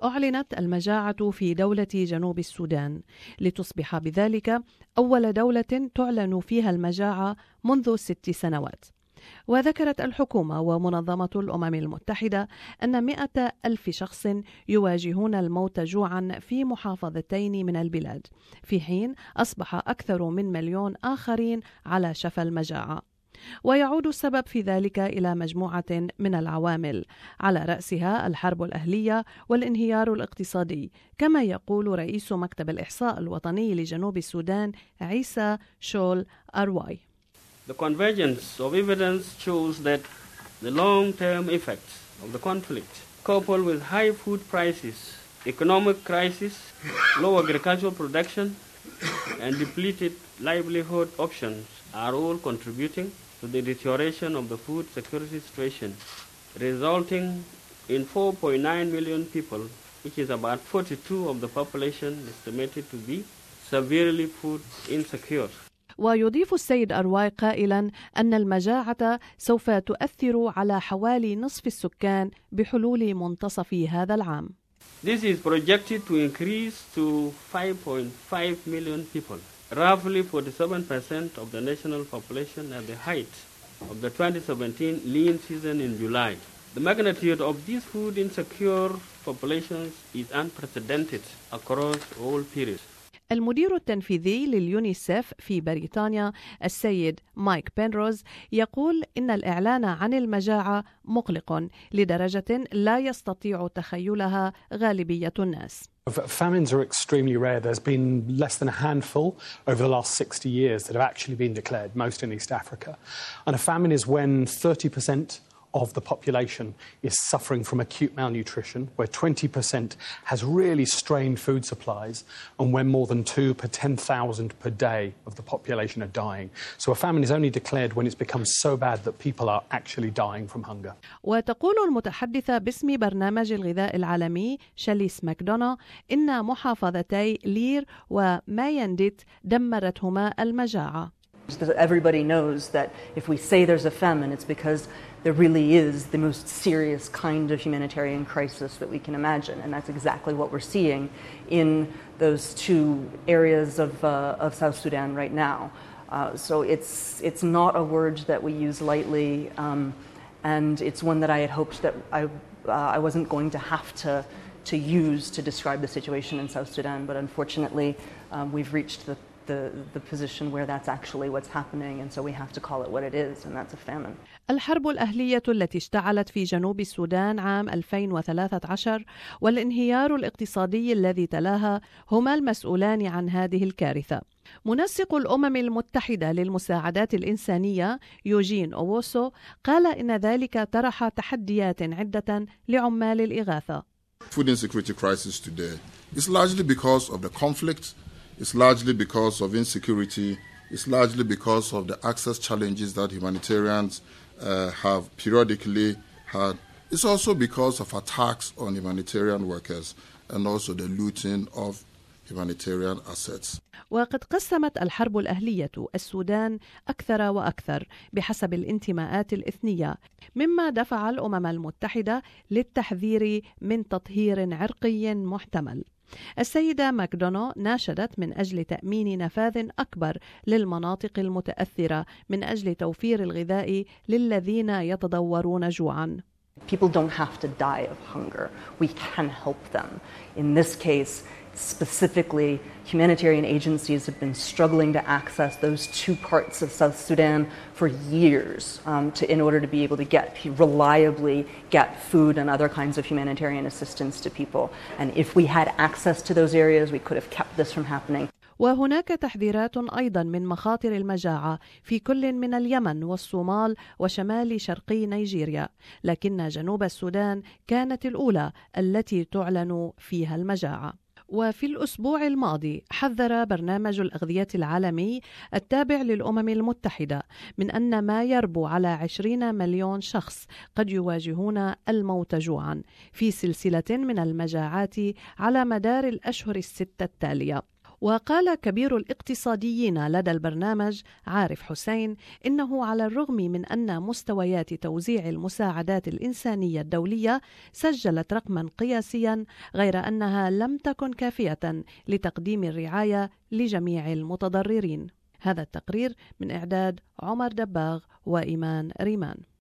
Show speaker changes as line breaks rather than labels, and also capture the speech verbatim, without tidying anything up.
أعلنت المجاعة في دولة جنوب السودان لتصبح بذلك أول دولة تعلن فيها المجاعة منذ ست سنوات. وذكرت الحكومة ومنظمة الأمم المتحدة أن مئة ألف شخص يواجهون الموت جوعا في محافظتين من البلاد، في حين أصبح أكثر من مليون آخرين على شفا المجاعة. ويعود السبب في ذلك إلى مجموعة من العوامل، على رأسها الحرب الأهلية والانهيار الاقتصادي، كما يقول رئيس مكتب الإحصاء الوطني لجنوب السودان عيسى شول أرواي.
The convergence of evidence shows that the long-term effects of the conflict, coupled with high food prices, economic crisis, low agricultural production, and depleted livelihood options, are all contributing to the deterioration of the food security situation, resulting in four point nine million people, which is about forty-two of the population, estimated to be severely food insecure.
ويضيف السيد أرواي قائلا أن المجاعة سوف تؤثر على حوالي نصف السكان بحلول منتصف هذا العام.
This is projected to increase to five point five million people, roughly forty-seven percent of the national population at the height of the twenty seventeen lean season in July. The magnitude of these food insecure populations is unprecedented across all periods.
المدير التنفيذي لليونيسيف في بريطانيا السيد مايك بنروز يقول إن الإعلان عن المجاعة مقلق لدرجة لا يستطيع تخيلها غالبية الناس.
Famines are extremely rare. There's been less than a handful over the last sixty years that have actually been declared, most in East Africa. And a famine is when thirty percent of the population is suffering from acute malnutrition, where twenty percent has really strained food supplies, and when more than two per ten thousand per day of the population are dying. So a famine is only declared when it's become so bad that people are actually dying from hunger.
وتقول المتحدثة باسم برنامج الغذاء العالمي شاليس ماكدونا إن محافظتي لير وماينديت دمرتهما المجاعة.
Everybody knows that if we say there's a famine, it's because there really is the most serious kind of humanitarian crisis that we can imagine, and that's exactly what we're seeing in those two areas of uh, of South Sudan right now. Uh, so it's it's not a word that we use lightly, um, and it's one that I had hoped that I uh, I wasn't going to have to to use to describe the situation in South Sudan, but unfortunately um, we've reached the The, the position where that's actually what's happening, and so we have to call it what it is, and that's a famine.
الحرب الأهلية التي اشتعلت في جنوب السودان عام ألفين وثلاثة عشر والانهيار الاقتصادي الذي تلاها هما المسؤولان عن هذه الكارثة. منسق الأمم المتحدة للمساعدات الإنسانية يوجين أووسو قال إن ذلك طرح تحديات عدة لعمال الإغاثة.
Food insecurity crisis today is largely because of the conflict. It's largely because of insecurity. It's largely because of the access challenges that humanitarians uh, have periodically had. It's also because of attacks on humanitarian workers and also the looting of humanitarian assets.
وقد قسمت الحرب الأهلية السودان أكثر وأكثر بحسب الانتماءات الإثنية، مما دفع الأمم المتحدة للتحذير من تطهير عرقي محتمل. السيدة ماكدونا ناشدت من أجل تأمين نفاذ أكبر للمناطق المتأثرة من أجل توفير الغذاء للذين يتضورون جوعاً.
People don't have to die of hunger. We can help them. In this case, specifically, humanitarian agencies have been struggling to access those two parts of South Sudan for years um, to, in order to be able to get reliably get food and other kinds of humanitarian assistance to people. And if we had access to those areas, we could have kept this from happening.
وهناك تحذيرات أيضا من مخاطر المجاعة في كل من اليمن والصومال وشمال شرقي نيجيريا، لكن جنوب السودان كانت الأولى التي تعلن فيها المجاعة. وفي الأسبوع الماضي حذر برنامج الأغذية العالمي التابع للأمم المتحدة من أن ما يربو على عشرين مليون شخص قد يواجهون الموت جوعا في سلسلة من المجاعات على مدار الأشهر الستة التالية. وقال كبير الاقتصاديين لدى البرنامج عارف حسين إنه على الرغم من أن مستويات توزيع المساعدات الإنسانية الدولية سجلت رقما قياسيا، غير أنها لم تكن كافية لتقديم الرعاية لجميع المتضررين. هذا التقرير من إعداد عمر دباغ وإيمان ريمان.